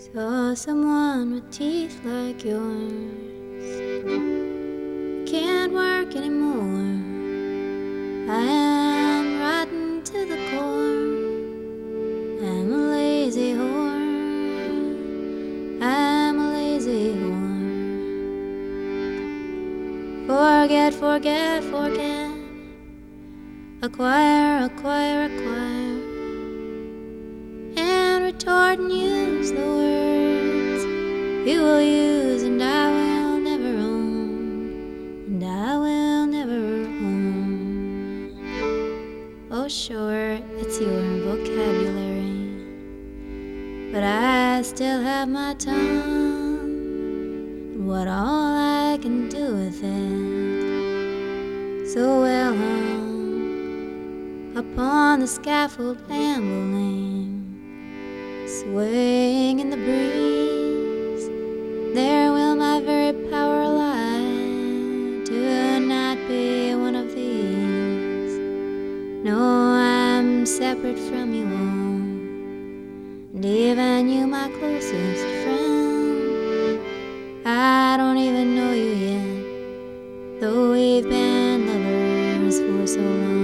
Saw someone with teeth like yours. Can't work anymore. I am rotten to the core. I'm a lazy whore. I'm a lazy whore. Forget, forget, forget. Acquire, acquire, acquire. And retort and use the words you will use, and I will never own, and I will never own. Oh sure, it's your vocabulary, but I still have my tongue, and what all I can do with it. So well hung upon the scaffold ambling, swaying in the breeze, there will my very power lie to not be one of these. No, I'm separate from you all, and even you, my closest friend. I don't even know you yet, though we've been lovers for so long.